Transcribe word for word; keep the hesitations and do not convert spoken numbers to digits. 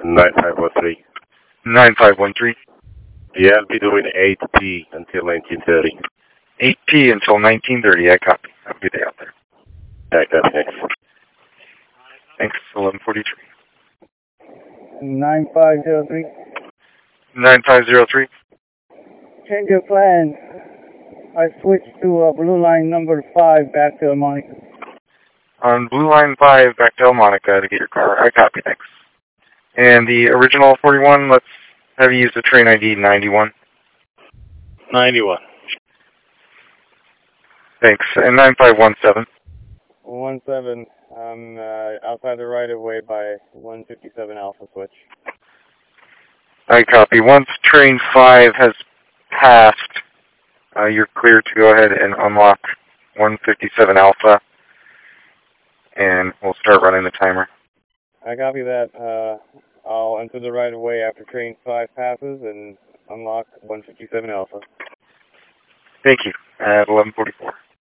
nine five one three. nine five one three. Yeah, I'll be doing eight P until nineteen thirty. eight P until nineteen thirty. I copy. Have a good day out there. I copy, thanks. Thanks. eleven forty-three. nine five zero three. nine five zero three. Change of plan. I switched to uh, blue line number five back to Monica. On Blue Line five, back to El Monica to get your car. I copy, thanks. And the original forty-one, let's have you use the train I D ninety-one. ninety-one. Thanks. And nine five one seven. one seven. I'm uh, outside the right of way by one fifty-seven Alpha Switch. I copy. Once train five has passed, uh, you're clear to go ahead and unlock one fifty-seven Alpha, and we'll start running the timer. I copy that. Uh, I'll enter the right of way after train five passes and unlock one fifty-seven Alpha. Thank you. At eleven forty-four.